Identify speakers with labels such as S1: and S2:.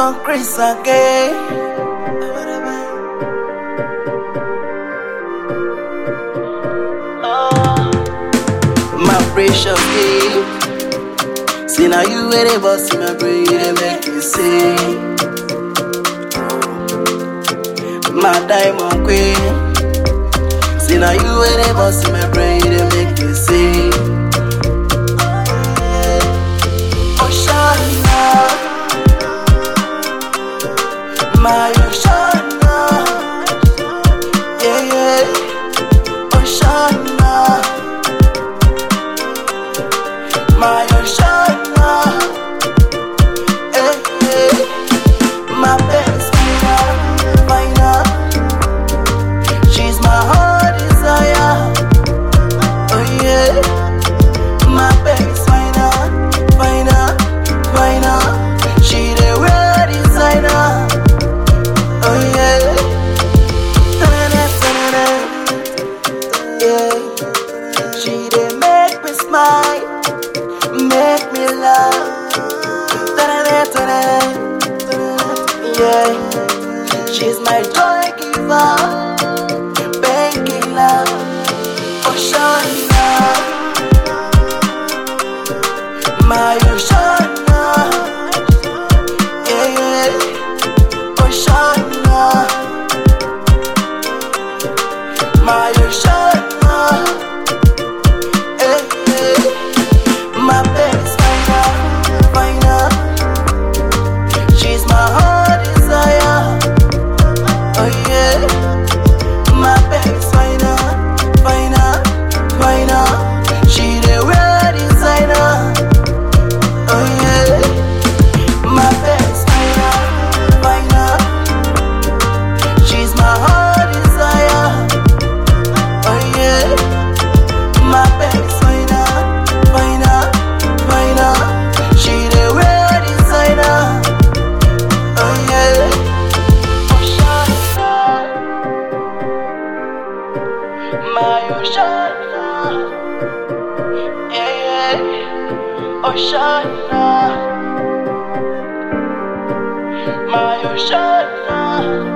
S1: Don Chris again. My precious kid. See now you where they bust in my brain, they make me sing. My diamond queen. See now you where they bust in my brain, they make me sing. Oshana, my Oshana, yeah yeah. Oshana, my Oshana, eh eh. My best final, she's my heart desire. Oh yeah, my best final, she the real designer. Oh yeah, yeah. She they make me smile, make me laugh. Yeah, she's my joy giver, banking love. Oshana, my Oshana, yeah yeah. Oshana, my Oshana, eh eh. My best final, she's my heart desire. Oh yeah, my best final, she the real designer. Oh yeah, my best final, she's my heart desire. Oh yeah, my best final, she the real designer. Oh yeah, Oshana, my Oshana, yeah yeah. Oshana, my Oshana.